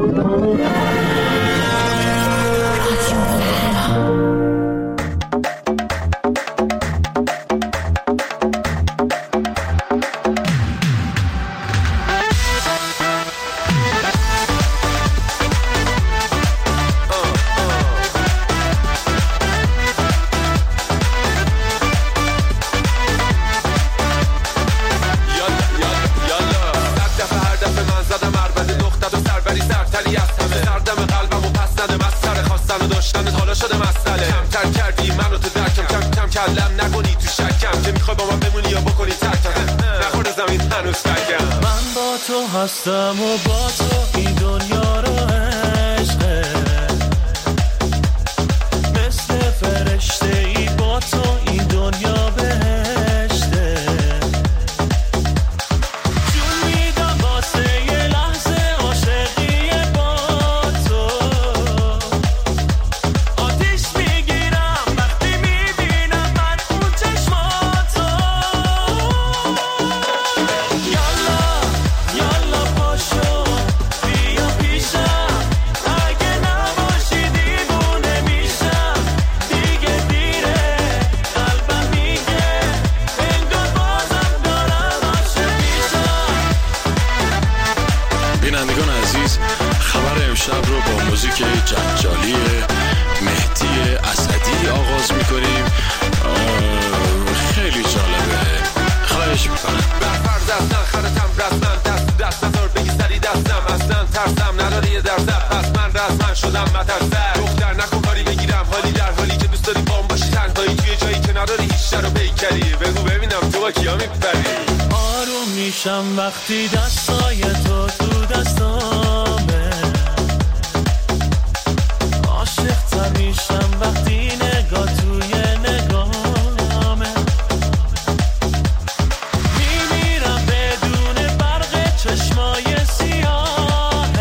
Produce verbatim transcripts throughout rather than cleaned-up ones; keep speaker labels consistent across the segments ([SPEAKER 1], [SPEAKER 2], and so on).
[SPEAKER 1] هستم و با تو این دنیا رو عشقه، مثل فرشته ای با تو این دنیا بهشته، جون میدم واسه یه لحظه عاشقی با تو، آتیش میگیرم وقتی میبینم من اون چشماتو.
[SPEAKER 2] شب رو با موزیک جنجالی مهدی اسدی آغاز میکنیم. خیلی جالبه، خواهش میکنم.
[SPEAKER 3] برفر دستن خرتم رسمن دست دست نظر بگی سری دستم، اصلا ترسم نداری یه درزم، پس من رسمن شدم مترسر. دختر نکن کاری بگیرم حالی در حالی که دوست داری بام باشی تنهایی توی جایی که نداری هیچ شر و پیکری. بگو ببینم تو با کیا میپری.
[SPEAKER 1] آروم میشم وقتی دستای تو تو دستامه، عاشق تر میشم وقتی نگاه توی نگاهمه، میمیرم بدون برق چشمای سیاهت،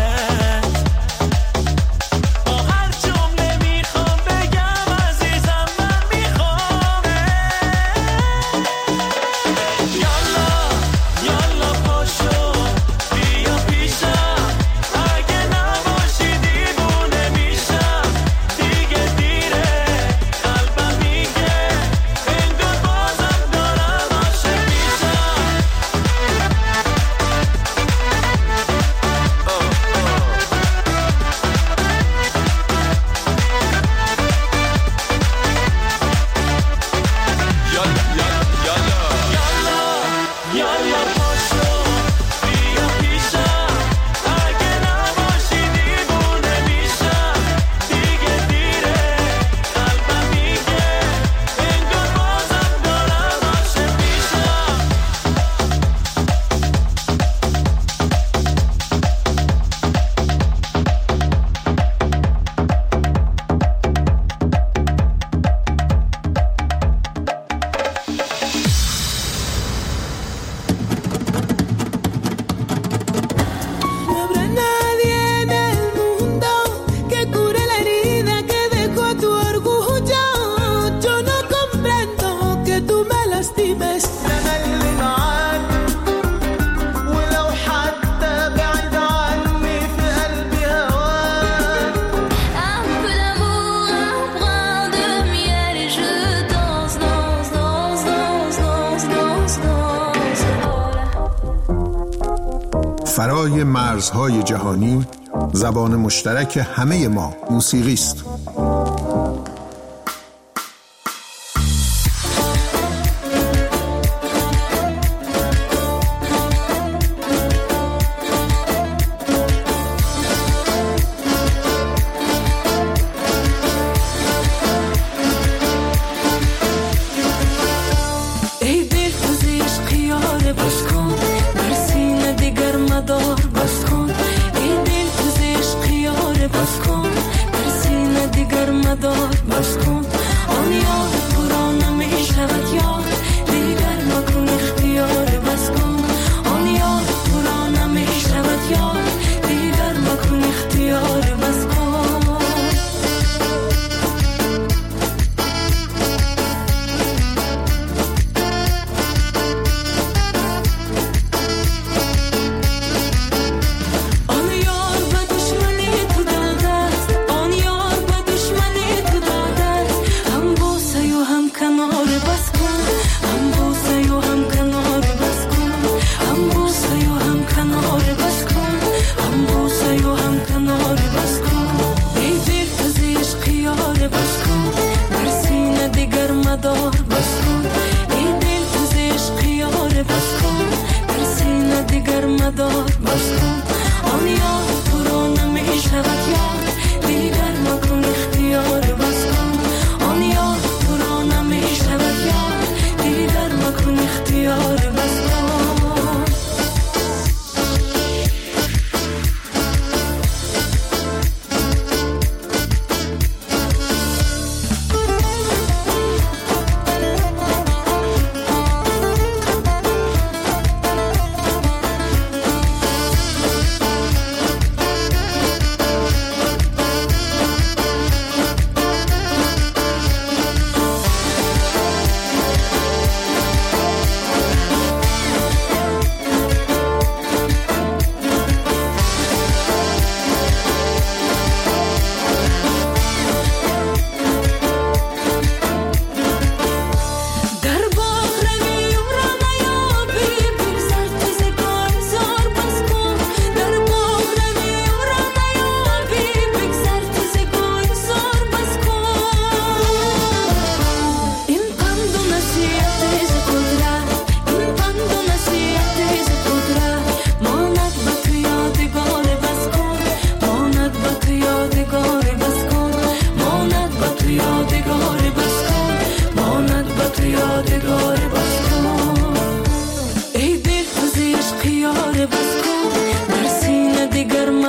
[SPEAKER 1] با هر جمله میخوام بگم عزیزم من میخوامه. یالا یالا پاشو بیا پیشم، اگه نباشی دیوونه میشم، دیگه دیره قلبم میگه انگار بازم دارم عاشق میشم.
[SPEAKER 3] یالا یالا یالا
[SPEAKER 1] یالا پاشو بیا پیشم، اگه نباشی دیوونه میشم، دیگه دیره قلبم میگه انگار بازم دارم عاشق میشم.
[SPEAKER 4] No habrá nadie en el mundo que cure la herida que dejó tu orgullo. Yo no comprendo que tú me lastimes.
[SPEAKER 5] أنا اللي معاك ولو حتى بعيد عني في قلبي هواك.
[SPEAKER 6] Un peu d'amour, un brin de miel et je danse, danse, danse, danse, danse, danse, danse.
[SPEAKER 7] فرای مرزهای جهانی، زبان مشترک همه ما موسیقی است.
[SPEAKER 4] ای دل تو زیش خیاره بس کن، در سینه دیگر مدار بس کن. ای دل تو زیش خیاره بس کن، در سینه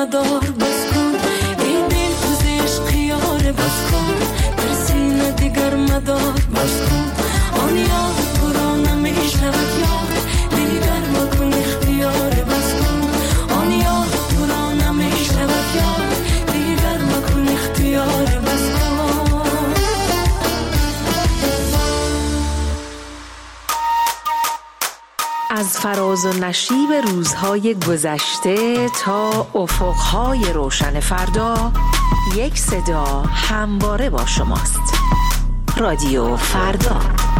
[SPEAKER 4] مدار بس کن ای دل کوزه عشقیاره بس کن در سینه دیگر مدار بس کن آن یاد تو را نمیشنود یاد دیگر مکن اختیاره بس کن آن یاد تو را نمیشنود یاد دیگر مکن اختیاره بس کن.
[SPEAKER 8] از فراز و نشیب روزهای گذشته تا افقهای روشن فردا، یک صدا همواره با شماست. رادیو فردا.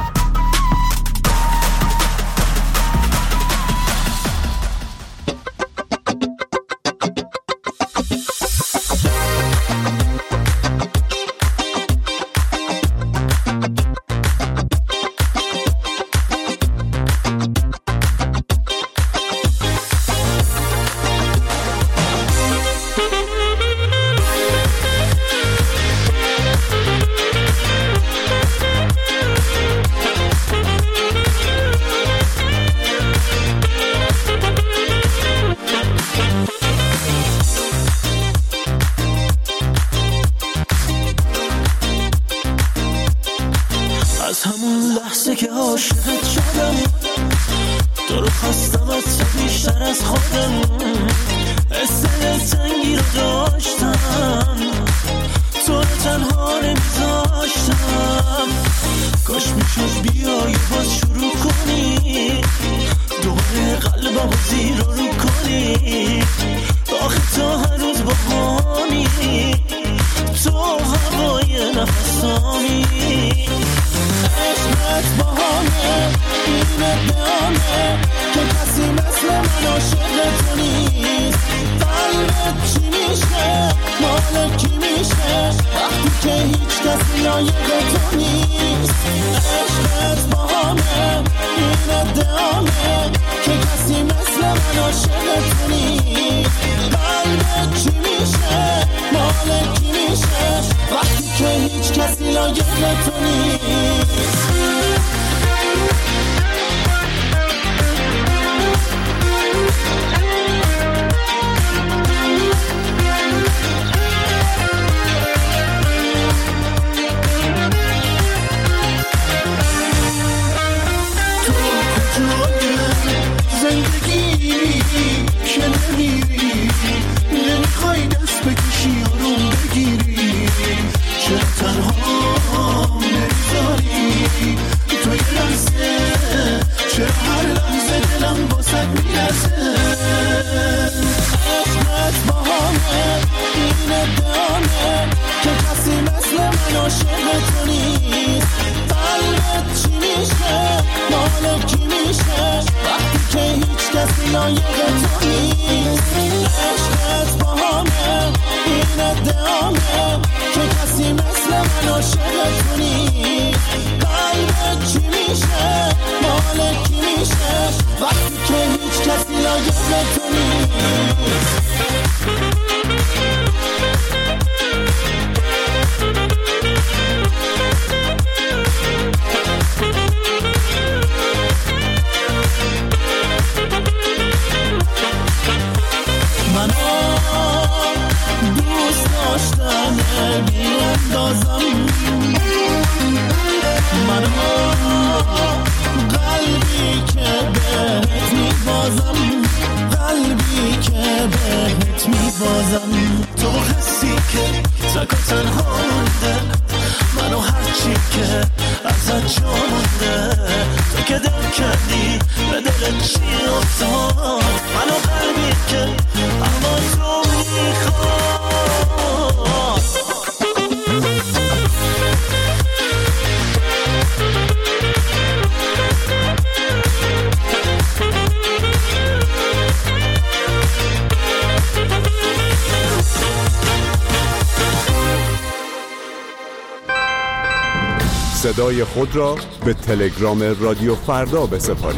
[SPEAKER 9] صدای خود را به تلگرام رادیو فردا بسپارید.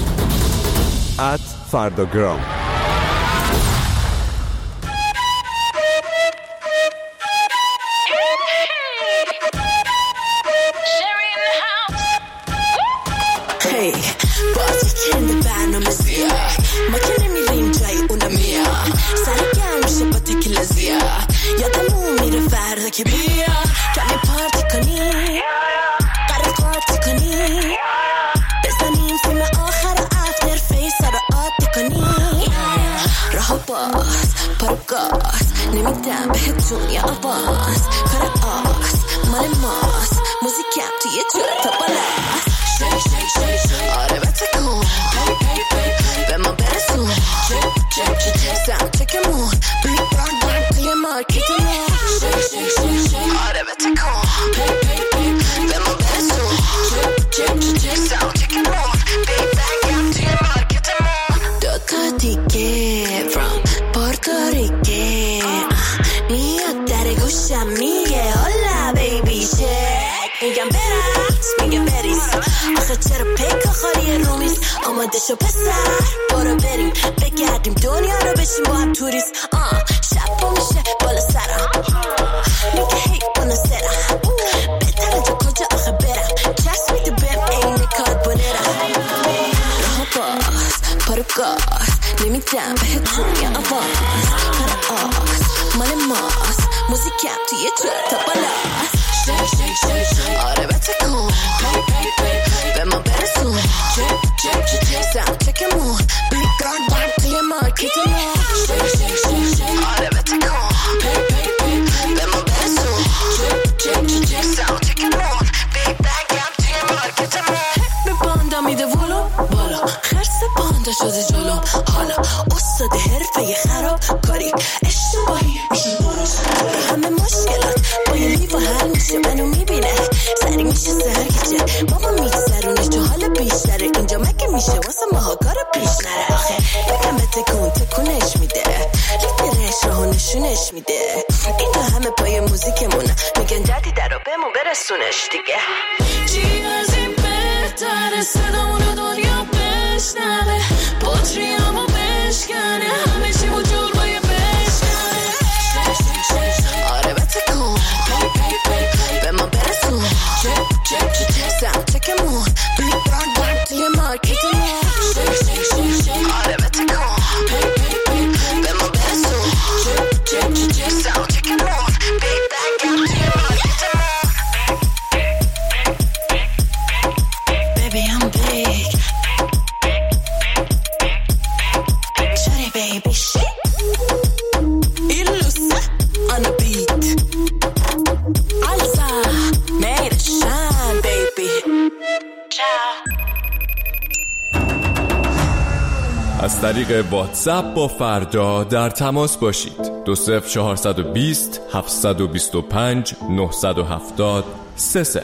[SPEAKER 9] ات فرداگرام.
[SPEAKER 4] Hey, بازی کنده برنامه سیاه ما که نمیریم جای اونا میاه سر گرم میشه که بیا کمی پارتی کنی قرار پارتی کنی بزنیم فیلم آخر افتر فیس رو عادی کنی راهو باز پارو گاز نمیدم بهت دنیا آواز کار آس مال ماست موزیکم توی جور تا بالاست شیک شیک شیک شیک آره بتکن به ما برسون سم چکمون بیگ بران بران توی مارکتمون شیک شیک شیک شیک آره بتکن به ما برسون سم چکمون بیگ بران توی مارکتمون دوتا دیگه from Puerto Rico میاد در گوشم میگه hola baby shake میگم برقص میگه بریز آخه چرا پیکا خالی رومیز آماده شو پسر برو بریم بگردیم دنیا رو بشیم با هم توریست آه شب با میشه بالا سرم میگه هی بانا سرم بهتره جو کجا آخه برم چست میده بهم اینه کار بانرم راه باز پارو گاز نمیدم بهت دنیا آواز کار آس مال ماست موزیکم توی جور تا بالاست شیک شیک شیک شیک آره بتکن به ما برسون سم چکمون بیگ بران بران توی مارکتمون شیک شیک شیک شیک آره بتکن به ما برسون سم چکمون بیگ بران توی مارکتمون به باندا میده ولو بالا خرس باندا شده جلو حالا استاد حرفه خراب کاری اشتباهی میشه درست همه مشکلات با یه لیوان حل میشه منو میبینه سری میشه سرگیجه بابا میگذرونش تو حال بیشتره اینجا مگه میشه واسه ماها کار پیش نره آخه بگم به تکون تکونش میده لیدرش راهو نشونش میده اینجا همه پای موزیکمونه میگن دردی در رو بهمون برسونش دیگه
[SPEAKER 6] چی از این بهتره صدامونو دنیا بشنوه بطریامو بشکنه همه چی وجود باید بشکنه
[SPEAKER 4] آره بتکن به ما برسون سم چکمون بیگ بران بران توی مارکتمون آره بتکن به ما برسون سم چکمون بیگ بران توی مارکتمون Baby I'm big Shawty baby shit Illusa on the beat Alza made it shine baby Ciao
[SPEAKER 10] از طریق واتساپ با فردا در تماس باشید. دو صفر چهارصد و بیست هفتصد و بیست و پنج نهصد و هفتاد سه صفر.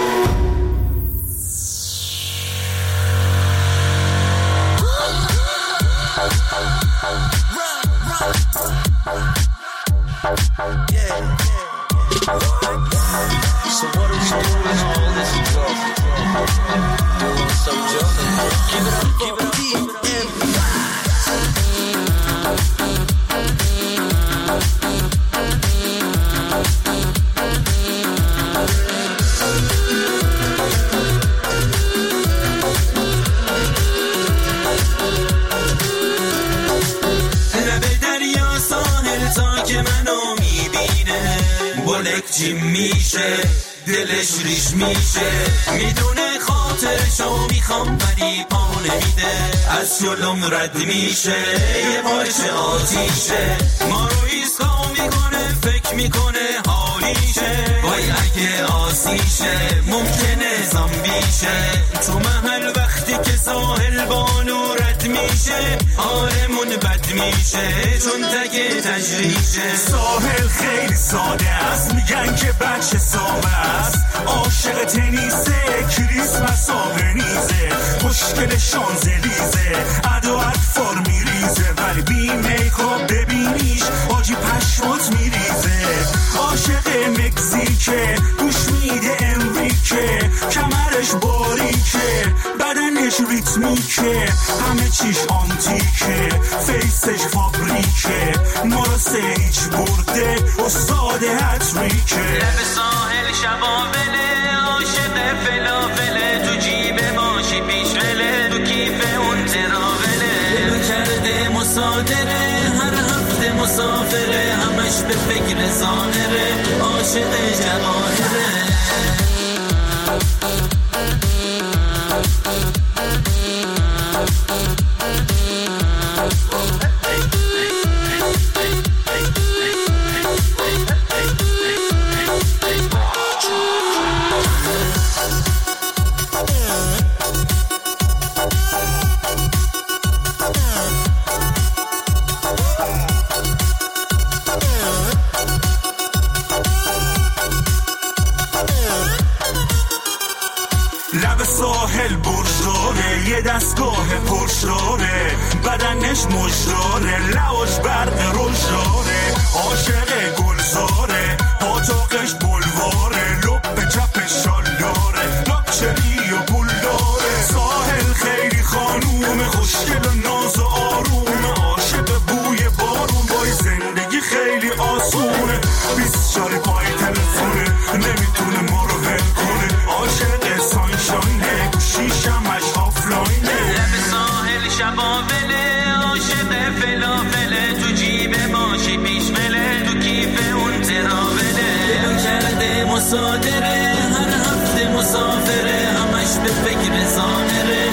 [SPEAKER 1] جیم میشه دلش ریش میشه میدونه خاطرشو میخوام ولی پا نمیده از جلوم رد میشه یه بارش آتیشه ما رو ایسکا میکنه فکر میکنه حالیشه وای اگه آسیشه ممکنه زامبیشه تو محل وقتی که ساحل بانو رد میشه آرمون بد میشه چون تگه تجریشه
[SPEAKER 11] ساحل خیلی ساده است میگن که بچه ساوه است عاشق تنیسه کریسمس آبنیزه خوشگل شانزلیزه ادو اطفال میریزه ولی بی میکاپ ببینیش آجی پشمات میریزه عاشق مکزیکه گوش میده امریکه کمرش باریکه بدنش ریتمیکه همه چیش آنتیکه فیسش فابریکه ما رو سیج برده استاد هتریکه
[SPEAKER 1] لب ساحل شبابله عاشق فلافله تو جیب ماشی پیش وله تو کیف اون تراوله کرده مصادره هر هفته مسافره همش به فکر ظاهره عاشق جواهره
[SPEAKER 11] دستگاه پرشراره بدنش مجداره لواش برق روشاره عاشق گلزاره پاتاقش بلواره لب چپ شالداره لاکچری و پول داره ساحل خیلی خانوم خوشگل و ناز و آروم عاشق بوی بارون بای زندگی خیلی آسونه بیست سال پای تلفونه نمیتونه ما رو هل کنه عاشق سانشاینه گوشیشمش آفلاینه لب ساحل شبابله عاشق فلافله تو جیب ماشی پیشمله تو کیف اون تراوله دلو کرده مصادره هر هفته مسافره همش به فکر ظاهره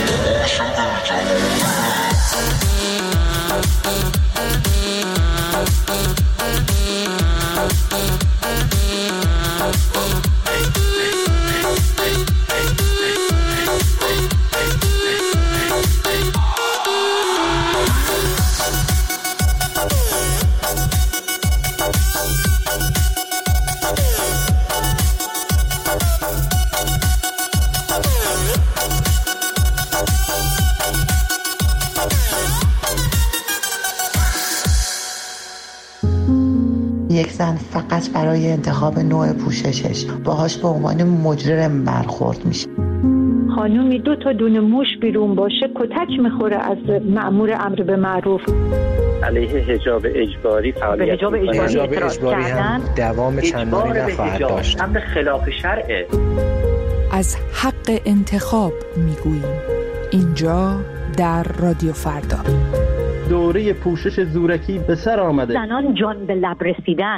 [SPEAKER 12] یک زن فقط برای انتخاب نوع پوششش باهاش به عنوان مجرم برخورد میشه.
[SPEAKER 13] خانومی دو تا دونه موش بیرون باشه کتک میخوره از مأمور امر به معروف.
[SPEAKER 14] علیه حجاب اجباری فعالیت
[SPEAKER 13] به حجاب اجباری اعتراض کردن
[SPEAKER 15] دوام چندانی نخواهد داشت.
[SPEAKER 14] امر خلاف شرعه.
[SPEAKER 16] از حق انتخاب میگوییم اینجا در رادیو فردا.
[SPEAKER 17] دوره پوشش زورکی به سر آمده.
[SPEAKER 13] زنان جان به لب رسیدن.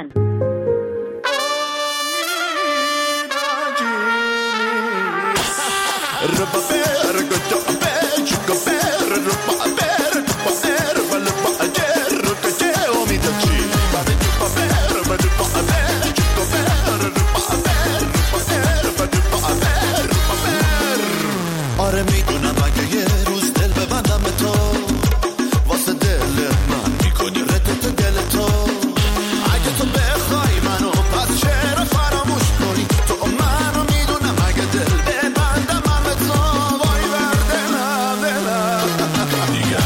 [SPEAKER 18] آره میدونم اگه یه روز دل ببندم به تو واسه دل من میکنی ردت دل تو اگه تو بخوای منو پس چرا فراموش کنی تو منو میدونم اگه دل ببندم من به تو وای بر دلم دلم دیگه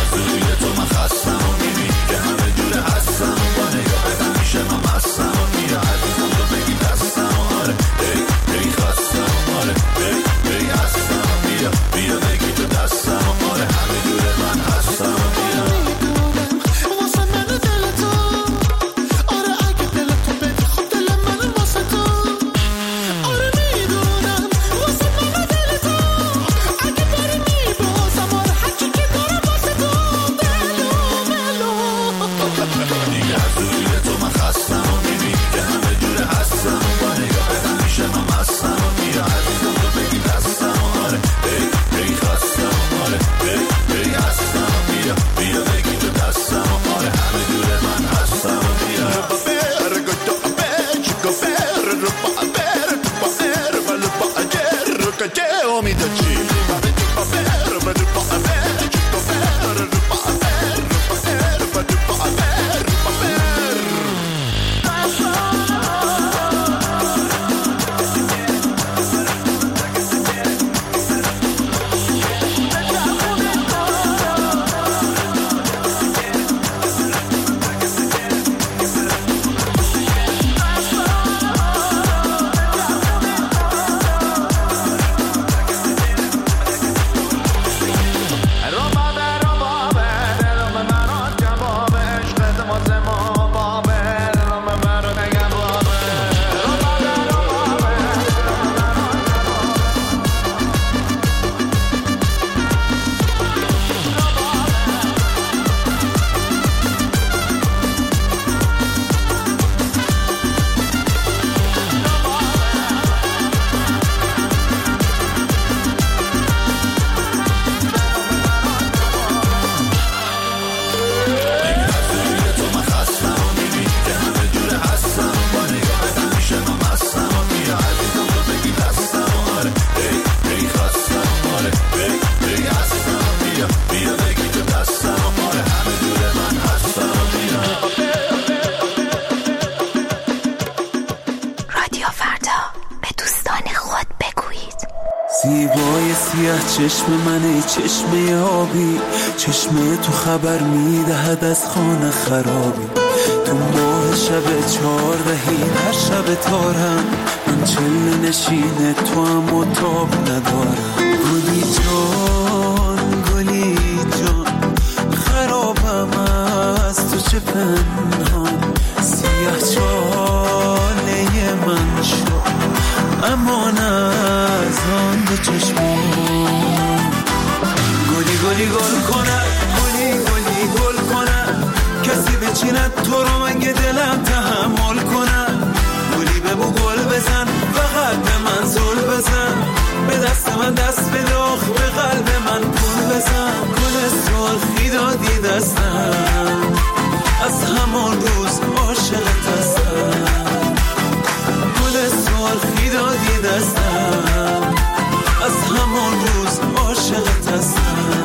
[SPEAKER 1] زیبای سیاه چشم من، ای چشم آبی، چشم تو خبر میدهد از خانه خرابی. تو ماه شب چهاردهی هر شب تارم، من چله نشین تو هم و تاب ندارم. گلی جان گلی جان خرابم از تو چه پنهان، سیاه چاله من شو امان از آن دو چشمان. گلی گلی گل کنه، گلی گلی گل کنه، کسی بچیند تو رو مگه دلم تحمل کنه. گلی ببو گل بزن، فقط به من زل بزن، به دست من دست بداخ، به قلب من پول بزن. گل سرخی دادی دستم، از همان روز عاشقت هستم. گل سرخی دادی دستم، از همان روز عاشقت هستم.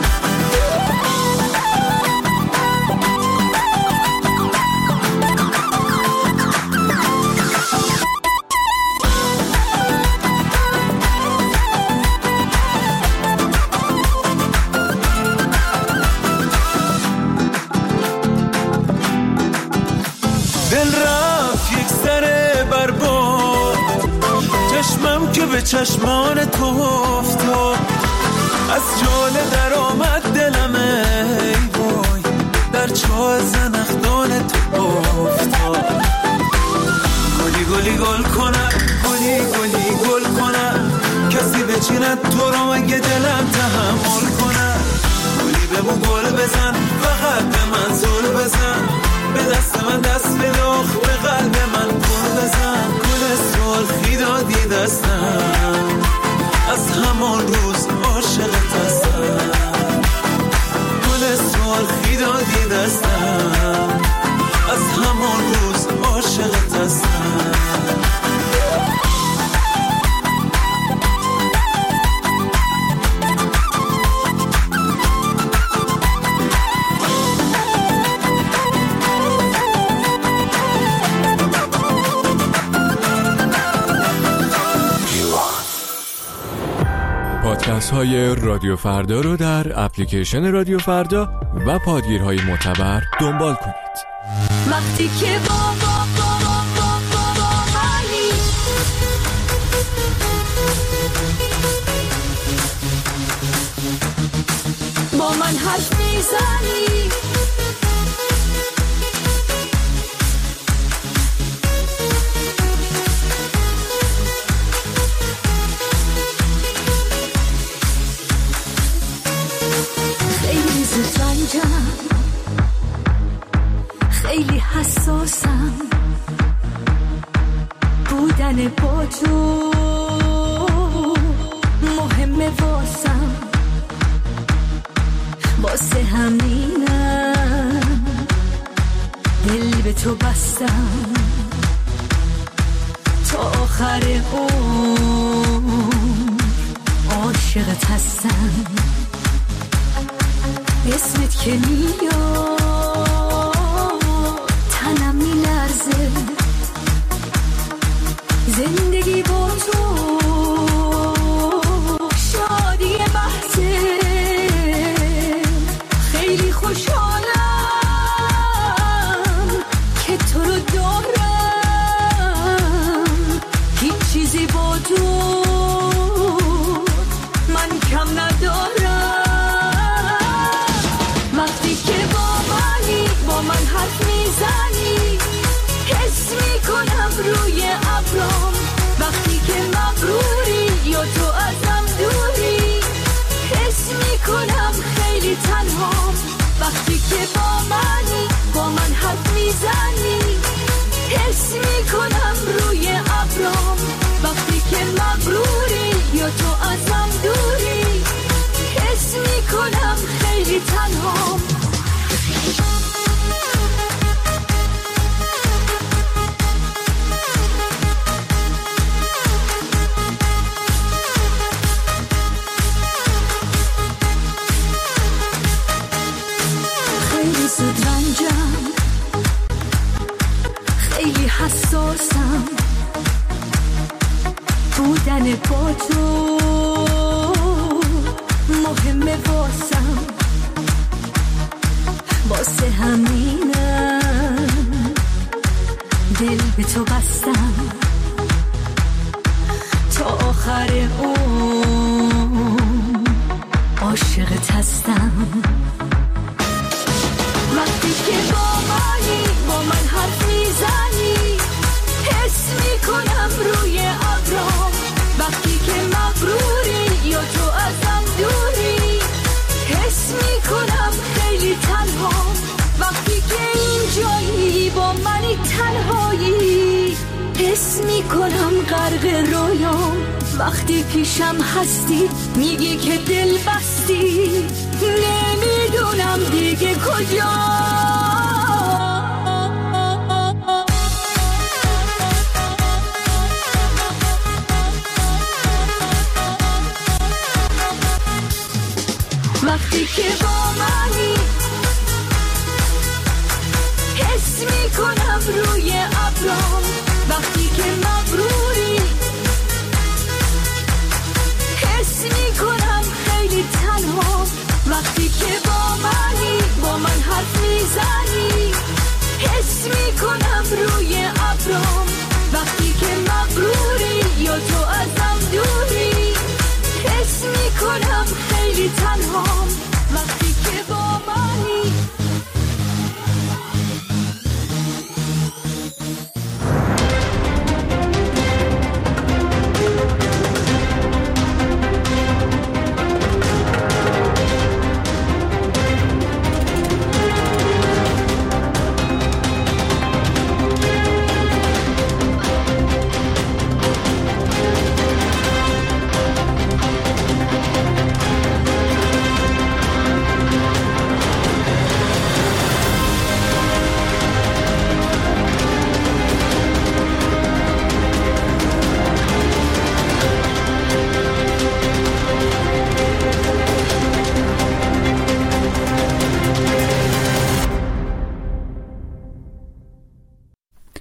[SPEAKER 1] به چشمان تو افتاد، از جاله در آمد دلم ای وای، در چاه زنخدان تو افتاد. گلی گلی گل کنه، گلی گلی گل کنه، کسی بچیند تو رو مگه دلم تحمل کنه. گلی ببو گل بزن، فقط به من زل بزن، به دست من دست بداخ، به قلب من پول بزن. گل سرخی دادی دستم، از همان روز عاشقت هستم. گل سرخی دادی دستم، از همان روز عاشقت هستم.
[SPEAKER 10] پادکست های رادیو فردا رو در اپلیکیشن رادیو فردا و پادگیرهای معتبر دنبال کنید.
[SPEAKER 6] وقتی که با با با با با با با منی، با من حرف میزنی، خیلی حساسم، بودن با تو مهمه واسم، واسه همینم دل به تو بستم، تا آخر عمر عاشقت هستم. اسمت که میاد تنم میلرزه، زندگی با تو شادی بحثه. خیلی خوشحالم که تو رو دارم، هیچ چیزی با تو من کم ندارم. وقتی که با منی، با من حرف میزنی، حس میکنم روی ابرام. وقتی که مغروری یا تو ازم دوری، حس میکنم خیلی تنهام. وقتی که با منی، با من حرف میزنی، حس میکنم روی ابرام. وقتی که مغروری یا تو ازم دوری، حس میکنم خیلی تنهام. خیلی زود رنجم، خیلی حساسم، بودن با تو مهمه واسم، واسه همینم دل به تو بستم، تا آخر اون عاشقت هستم. وقتی که با منی با من حرف میزنی حس میکنم روی ابرام، وقتی که مغروری یا تو ازم دوری حس میکنم خیلی تنها، وقتی که اینجایی با منی تنهایی حس میکنم غرق رویام، وقتی پیشم هستی میگی که دل بستی، نمیدونم دیگه کجا